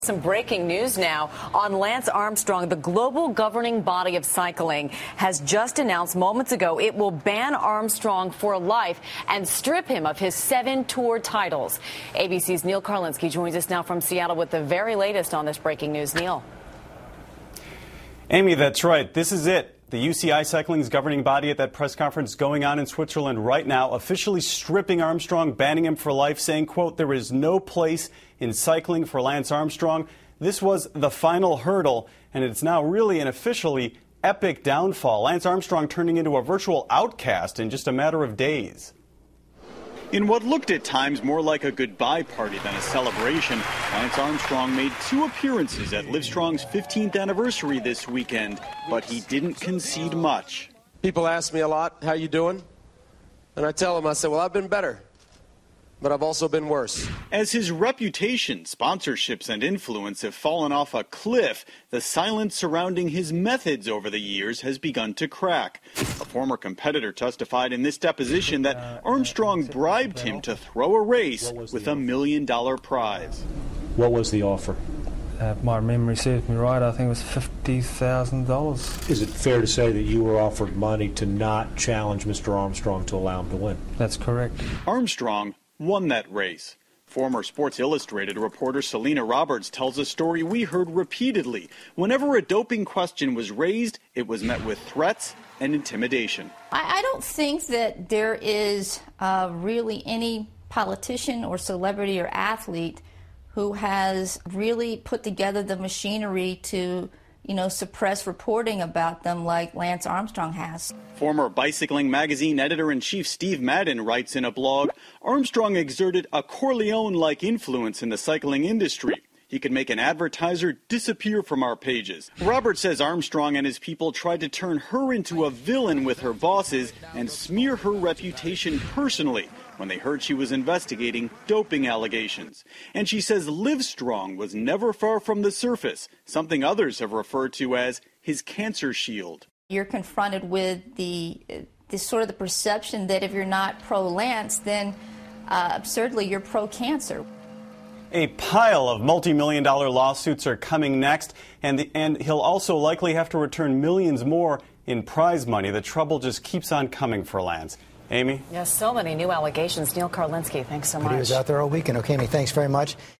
Some breaking news now on Lance Armstrong. The global governing body of cycling has just announced moments ago it will ban Armstrong for life and strip him of his 7 tour titles. ABC's Neil Karlinski joins us now from Seattle with the very latest on this breaking news. Neil. Amy, that's right. This is it. The UCI Cycling's governing body at that press conference going on in Switzerland right now, officially stripping Armstrong, banning him for life, saying, quote, there is no place in cycling for Lance Armstrong. This was the final hurdle, and it's now really an officially epic downfall. Lance Armstrong turning into a virtual outcast in just a matter of days. In what looked at times more like a goodbye party than a celebration, Lance Armstrong made 2 appearances at Livestrong's 15th anniversary this weekend, but he didn't concede much. People ask me a lot, how you doing? And I tell them, I say, well, I've been better, but I've also been worse. As his reputation, sponsorships, and influence have fallen off a cliff, the silence surrounding his methods over the years has begun to crack. A former competitor testified in this deposition that Armstrong bribed him to throw a race with $1 million prize. What was the offer? If my memory serves me right, I think it was $50,000. Is it fair to say that you were offered money to not challenge Mr. Armstrong to allow him to win? That's correct. Armstrong won that race. Former Sports Illustrated reporter Selena Roberts tells a story we heard repeatedly. Whenever a doping question was raised, it was met with threats and intimidation. I don't think that there is really any politician or celebrity or athlete who has really put together the machinery to suppress reporting about them like Lance Armstrong has. Former Bicycling Magazine editor-in-chief Steve Madden writes in a blog, Armstrong exerted a Corleone-like influence in the cycling industry. He could make an advertiser disappear from our pages. Robert says Armstrong and his people tried to turn her into a villain with her bosses and smear her reputation personally when they heard she was investigating doping allegations. And she says Livestrong was never far from the surface, something others have referred to as his cancer shield. You're confronted with the sort of the perception that if you're not pro-Lance, then absurdly you're pro-cancer. A pile of multi-million-dollar lawsuits are coming next, and he'll also likely have to return millions more in prize money. The trouble just keeps on coming for Lance. Amy? Yes, so many new allegations. Neil Karlinski, thanks so much. But he was out there all weekend. Okay, Amy, thanks very much.